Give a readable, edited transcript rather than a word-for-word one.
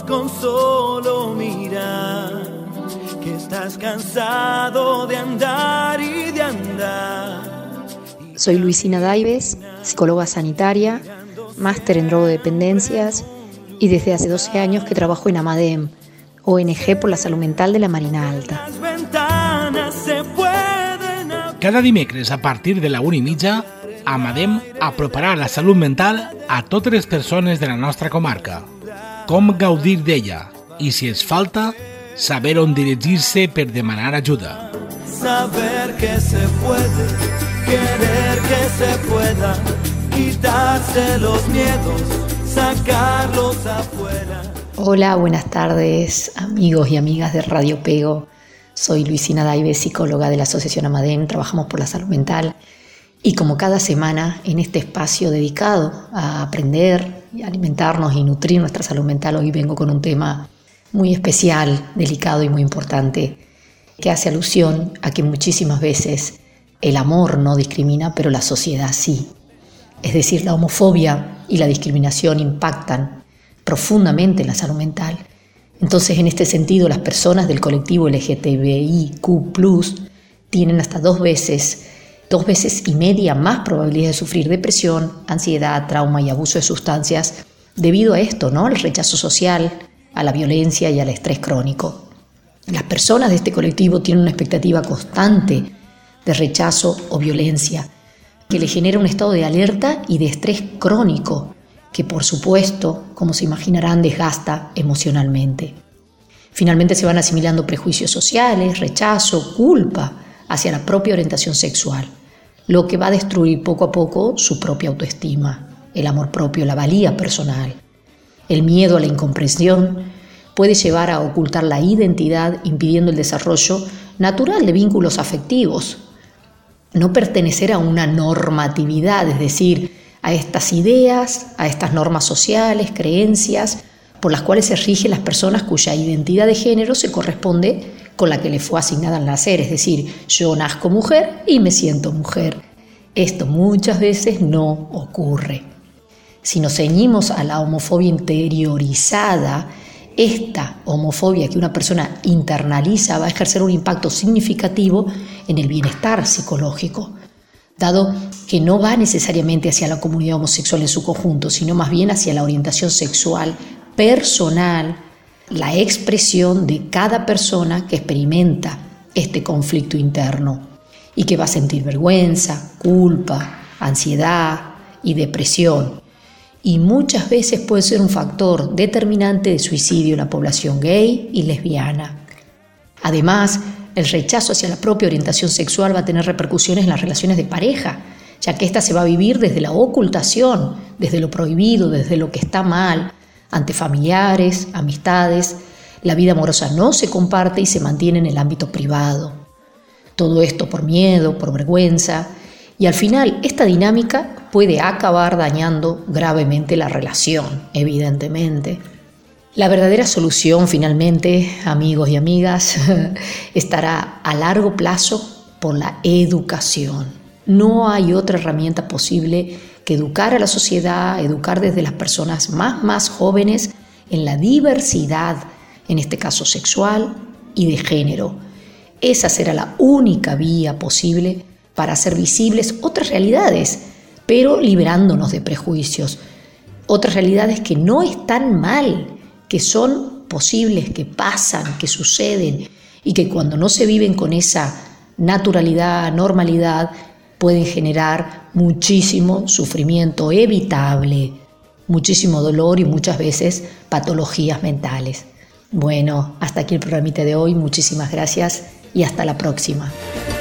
con solo mirar, que estás cansado de andar y de andar. Soy Luisina Daives, psicóloga sanitaria, máster en drogodependencias y desde hace 12 años que trabajo en Amadem, ONG por la salud mental de la Marina Alta. Cada dimecres a partir de la 1:30, Amadem aproparà la salut mental a totes les persones de la nostra comarca. Com gaudir d'ella i, si es falta, saber on dirigir-se per demanar ajuda. Saber que se puede, querer que se pueda, quitarse los miedos, sacarlos afuera. Hola, buenas tardes, amigos y amigas de Radio Pego. Soy Luisina Daives, psicóloga de la Asociación Amadem, trabajamos por la salud mental. Y como cada semana, en este espacio dedicado a aprender, y alimentarnos y nutrir nuestra salud mental, hoy vengo con un tema muy especial, delicado y muy importante, que hace alusión a que muchísimas veces el amor no discrimina, pero la sociedad sí. Es decir, la homofobia y la discriminación impactan profundamente en la salud mental. Entonces, en este sentido, las personas del colectivo LGTBIQ+, tienen hasta dos veces y media más probabilidad de sufrir depresión, ansiedad, trauma y abuso de sustancias debido a esto, ¿no? Al rechazo social, a la violencia y al estrés crónico. Las personas de este colectivo tienen una expectativa constante de rechazo o violencia que le genera un estado de alerta y de estrés crónico que, por supuesto, como se imaginarán, desgasta emocionalmente. Finalmente se van asimilando prejuicios sociales, rechazo, culpa hacia la propia orientación sexual, lo que va a destruir poco a poco su propia autoestima, el amor propio, la valía personal. El miedo a la incomprensión puede llevar a ocultar la identidad, impidiendo el desarrollo natural de vínculos afectivos. No pertenecer a una normatividad, es decir, a estas ideas, a estas normas sociales, creencias, por las cuales se rigen las personas cuya identidad de género se corresponde con la que le fue asignada al nacer, es decir, yo nazco mujer y me siento mujer. Esto muchas veces no ocurre. Si nos ceñimos a la homofobia interiorizada, esta homofobia que una persona internaliza va a ejercer un impacto significativo en el bienestar psicológico, dado que no va necesariamente hacia la comunidad homosexual en su conjunto, sino más bien hacia la orientación sexual personal, la expresión de cada persona que experimenta este conflicto interno y que va a sentir vergüenza, culpa, ansiedad y depresión. Y muchas veces puede ser un factor determinante de suicidio en la población gay y lesbiana. Además, el rechazo hacia la propia orientación sexual va a tener repercusiones en las relaciones de pareja, ya que ésta se va a vivir desde la ocultación, desde lo prohibido, desde lo que está mal, ante familiares, amistades. La vida amorosa no se comparte y se mantiene en el ámbito privado. Todo esto por miedo, por vergüenza, y al final esta dinámica puede acabar dañando gravemente la relación, evidentemente. La verdadera solución, finalmente, amigos y amigas, estará a largo plazo por la educación. No hay otra herramienta posible que educar a la sociedad, educar desde las personas más jóvenes en la diversidad, en este caso sexual y de género. Esa será la única vía posible para hacer visibles otras realidades, pero liberándonos de prejuicios. Otras realidades que no están mal, que son posibles, que pasan, que suceden y que cuando no se viven con esa naturalidad, normalidad, pueden generar muchísimo sufrimiento evitable, muchísimo dolor y muchas veces patologías mentales. Bueno, hasta aquí el programita de hoy. Muchísimas gracias y hasta la próxima.